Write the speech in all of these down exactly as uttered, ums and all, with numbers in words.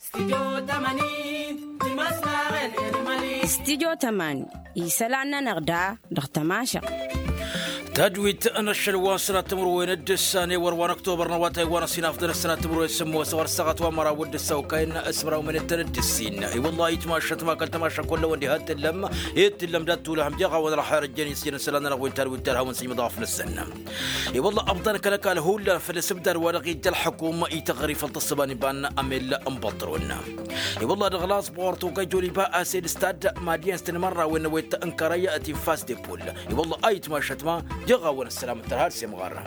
استديو تماني يسلعنا نغدا دغتماشا تجويد أن الشلوان سنة تمروين الدساني وروان أكتوبر نواتي وانا سينا أفضل السنة تمروين سموه سوار الساقات ومرا ود السوكين أسمرا من التندسين اي والله يتماشى ما قلت تماشى كله وندي هات اللم هيت اللم داتو لهم جاغا وانا راح رجاني سينا سلانا لغوين تار ويتار هون سيما ضعف للسنة اي والله أفضل كلك الهولا فلسبدر ورغي جل حكومة يتغري فلتصباني بان أميل أمبطرون اي والله دغلاص بورتو كي جولي باء سيد استاد ماديان ستن مرة وين ويت أنكرية أتي فاس دي بول اي والله أي تماشى ما جاغا وانا السلام الترهارسي مغارة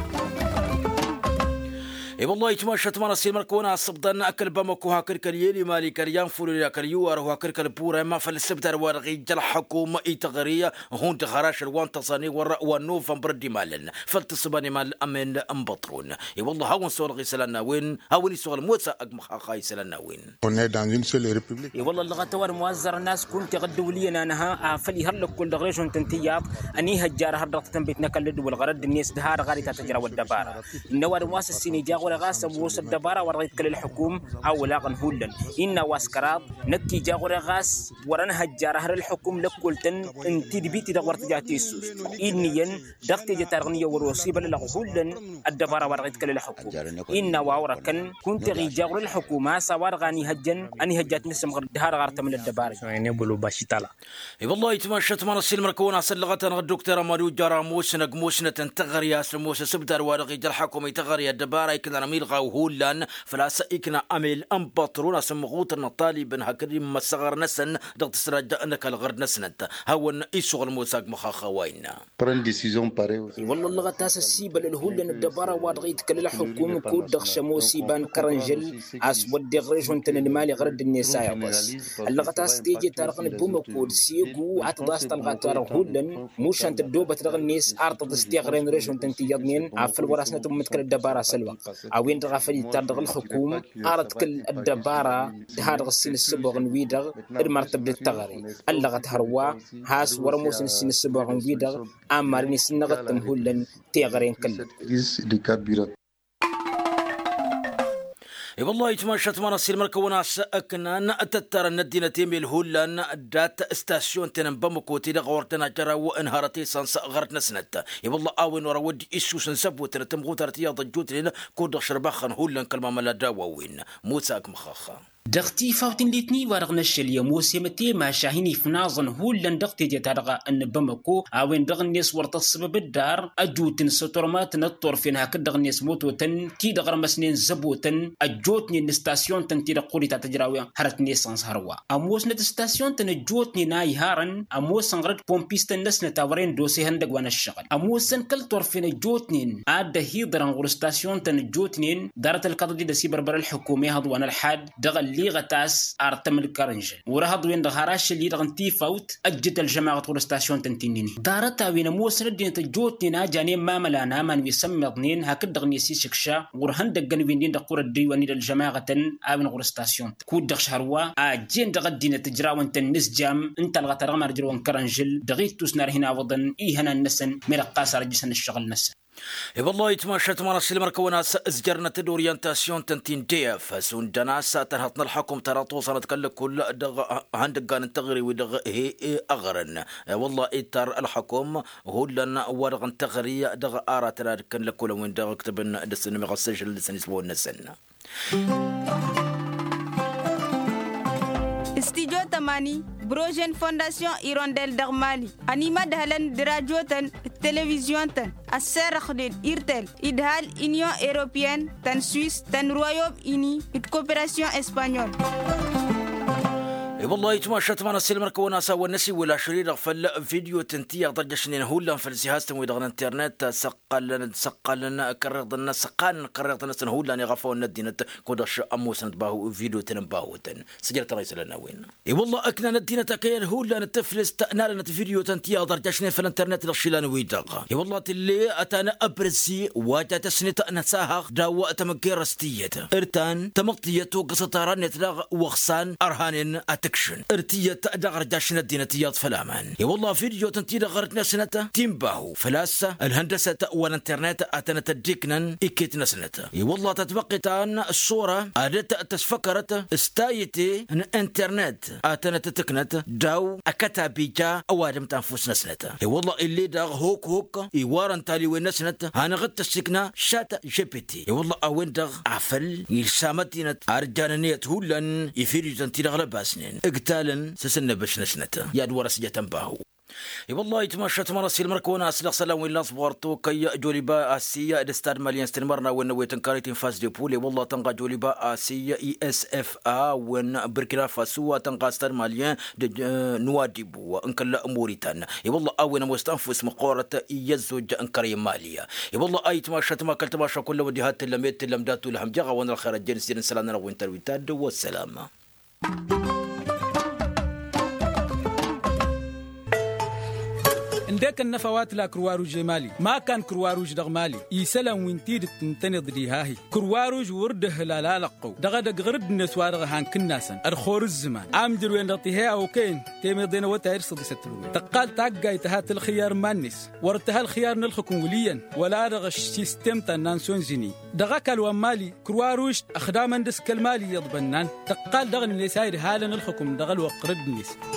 اي والله يتماشى تمانا سيمر كونا الصبدان اكل بامكو هاكر كريالي مالي كريان فولي كريوار وهاكر كالبورا ما فالسبتر ورغي جل حكومة اي تغرية هون تخراش الوان تصاني ورا ونوف بردي مالن فالتصباني مال امن امبطرون اي والله هاون سورغي سلانا وين هاوني سوغل موسى اقمخاخاي سلانا وين اي والله اللغة توار موزر الناس كنت غدو لي انا فلي هرلك كل دغريشون تنتياب اني هجار هرلك تنبيت نكلد والغرد الناس دهار غاري تتجرى والدبارة النوار مواسسيني جاغ ورغاس ووس الدبارة ورغيت كل الحكوم أو لاغن هولن إن واسكراب نكي جا ورغاس ورنا هجار هر الحكوم لكولتن انتي دبيتي دغورت جاتيسوس إنيا دغتي جتارغنية وروسيبا للغولن الدبارة ورغيت كل الحكوم إن واوركن كنت غي جا ور الحكومة سوار غاني هجن أني هجات نسم غير دهار غارت من الدبارة يعني بلو باشي طالع اي والله يتماشى تمانا السلم ركونا سلغتنا الدكتور ماريو جراموس نقموسنا تنتغر يا سموس سبدر ورغي جا الحكومة يتغر يا الدبارة يكن أميل غاوهولان فلا سئكنا أميل أمبطرون سمغوت النطالي بن هكري مسغر نسن ضغط سراجة أنك الغرد نسنت هون إيسوغ الموساق مخاخوين والله اللغة تاس السيبة للهولان الدبارة وارغيت كل الحكومة كود دغش موسيبان كرنجل أسود دغريجون تنمالي غرد النساء بس اللغة تاس تيجي تارغن بوم كود سيقو عتضاس تلغى تارغولان موش أنت الدوبة تغنيس أرتض استيغرين ريجون تنتيضنين عفل وراسنا تمتكل الدبارة سلوى أوين رغفلي تردغ الحكومة أرد كل الدبارة هذا السن السبوغ ويدغ المرتب للتغري اللغة هروا هاس ورموس السن السبوغ ويدغ أمارني سنغت تمهولا تيغرين كل اي والله يتماشى تمانا سير مركونا سأكنا أتتر الندينة تيمي الهولان دات استاسيون تنم بمكوتي لغورتنا جرا وانهارتي سانس غرت نسنت اي والله آوين ورا ودي إشو سنسبو تنتم غوتارتي ضجوت لنا كود شرباخن هولان كلمة ملا داوين موساك مخاخا دغتي فاوتن ليتني ورغنا الشلية موسيمتي ما شاهيني فنازن هولن دغتي جتارغا أن بمكو أوين دغنيس ورتصب بالدار أجوتن سترمات نطور فينها كدغنيس موتوتن كي دغر مسنين زبوتن أجوتني الستاسيون تنتي دقولي تتجراوي هرت نيسانس هروا أموس نت ستاسيون تنجوتني ناي هارن أموس نغرد بومبيستن نسنة تاورين دوسي هندق وانا الشغل أموسن كل طور فين جوتنين آد هيدران غور ستاسيون تنجوتنين دارت القضي دسي بربر الحكومي هضوانا الحاد دغل ليغة تاس أرتم الكرنجل ورهض وين دغاراش اللي دغنتي فوت أجد الجماعة طول ستاسيون تنتينيني دارتا وين موسر الدين تجوتنا جاني ما ملانا من يسمى ضنين هكذا دغني سيشكشا ورهن دغن وين دين دقور الديواني للجماعة آمن غور ستاسيون كود دغش هروا أجين دغدين تجراون تنس جام انت الغترغم رجلون كرنجل دغيت توسنار هنا وضن إيه هنا النسن مرقاس رجسن الشغل نسن اي والله يتماشى تمانا سلم ركونا ازجرنا تدورينتاسيون تنتين ديف سون دناسا تنهطنا الحكم ترى توصلت كل كل دغ عندك كان تغري ودغ هي اغرن والله اتر الحكم هو لنا ورغن تغري دغ ارا ترى كان لكل وين دغ كتبنا دسن مغسل لسن يسبون نسن استديو تماني بروجين فونداسيون إيرونديل دغمالي أنيما دهلن دراجوتن تلفزيون تن السرخ دين إيرتل إدهال إنيون إيروبيان تن سويس تن رويوم إني إتكوبراسيون إسبانيول اي والله يتماشى تمانا سلم ركونا سوى نسي ولا شرير فل فيديو تنتيا ضجشنين هولا في الجهاز تموي دغن انترنت سقل سقل كرغدنا سقان كرغدنا سن هولا يغفو ندينت كودش اموس نتباهو فيديو تنباهو تن سجلت رئيس لنا وين اي والله اكنا ندينا تكير هولا نتفلس تنالنا فيديو تنتيا ضجشنين في الانترنت لشيلان ويدغ اي والله اللي اتانا ابرسي واجا تسنت نساها داو تمكير رستيه ارتان تمقتيتو قسطارن يتلاغ وخسان ارهانين أت تكشن ارتية دغر جاشنا الدينتيات فلامان يا والله فيديو تنتي دغرتنا سنة تيمباهو فلاسة الهندسة والانترنت اتنا تديكنا اكيتنا سنة يا والله تتبقي تان الصورة ادت تسفكرت استايتي ان انترنت اتنا تتكنت داو اكتا بيجا اوادم تنفسنا سنة يا والله اللي داغ هوك هوك يوارن تالي وين سنة انا غت السكنة شات جي بي تي يا والله اوين داغ عفل يلسامتينا ارجانيت هولن يفيديو تنتي دغر باسنين اقتالا سسنة باش نسنته يا دوار سجا تنباهو اي والله يتمشى مرسي المركونه اسلق سلام وين لاصبورتو كي جوليبا اسيا الاستاد ماليان استنمرنا وين ويتن كاريتين فاس دي بولي والله تنقى جوليبا اسيا اي اس اف ا وين بركنا فاسو تنقى استاد ماليان نواديبو وانكلا موريتان اي والله اوين مستنفس مقوره يزوج انكري ماليه اي والله اي تمشى ما كل تمشى كل وديهات لميت لمداتو لهم جغا وين الخير الجنس سلامنا وين ترويتاد والسلام. عندك النفوات لا كرواروج مالي ما كان كرواروج دغ مالي يسلم وينتيد تنتنض دي هاهي كرواروج ورده لا لا لقو دغ دغ غرد النسوار هان كناسن الخور الزمان امدر وين رطيها او كاين تيمدين وتاير صدق ستلو تقال تاقاي تهات الخيار مانس ورتها الخيار نلخكم وليا ولا دغ سيستم تنانسون زيني دغ كالو مالي كرواروج اخدام اندس كالمالي يضبنان تقال دغ اللي ساير حالا نلخكم دغ الوقرد نس